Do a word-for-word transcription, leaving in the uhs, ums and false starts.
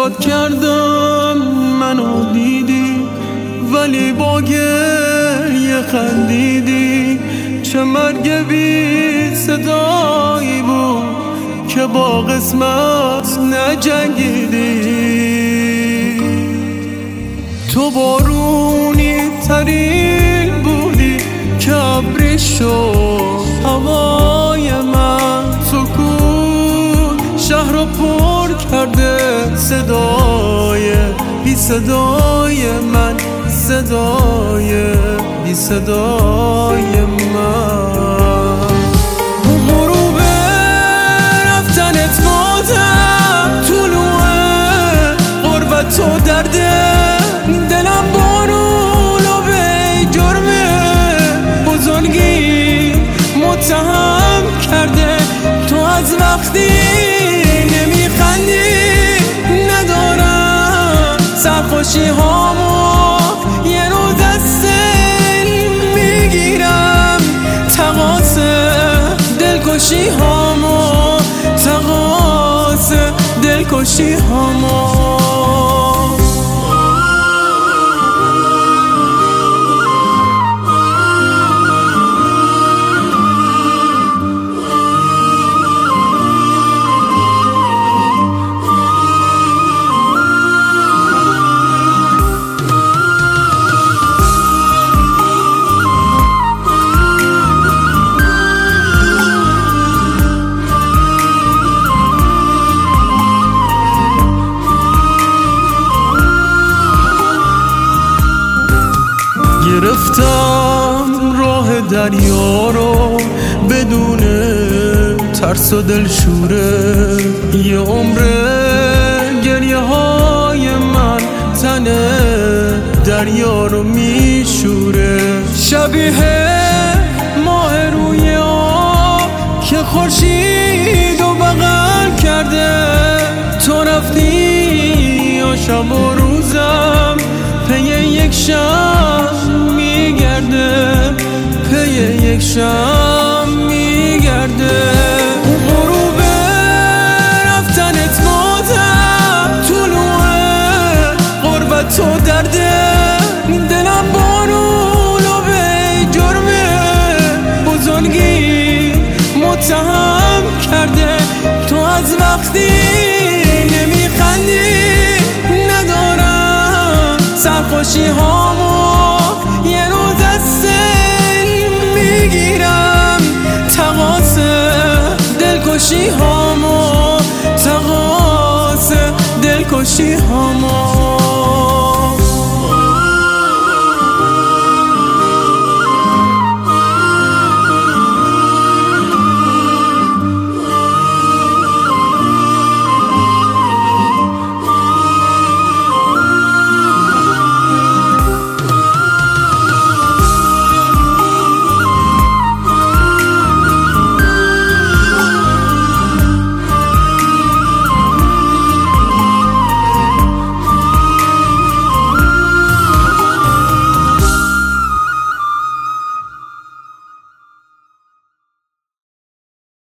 فریاد کردم منو دیدی، ولی با گریه خندیدی. چه مرگ بی صدایی بود که با قسمت نجنگیدی. تو بارونی ترین بودی که ابری شد هوای من. سکوت شهر رو پر کرده صدای بی صدای من، صدای بی صدای من. غروب رفتنت مادم، طلوع غربت و درد دلم بارونو به جرم بزرگی متهم کرده. تو از وقتی نمیخندی ندارم سرخوشی هامو یه رو دست میگیرم. تقاس دلکشی هامو، تقاس دلکشی هامو. گرفتم راه دریا رو بدون ترس و دلشوره. یه عمره گریه های من تن دریا رو میشوره. شبیه ماه روی آب که خورشید و بغل کرده. تو رفتی و شب و روزم پی یک شب میگرده، پی یک شب میگرده. غروب رفتنت مادم، طلوع غربت و درد دلم بارونو به جرم بزرگی متهم کرده. تو از وقتی نمیخندی ندارم سرخوشی هامو یه رو دست میگیرم. تقاس دلکشی هامو، تقاس دلکشی هامو.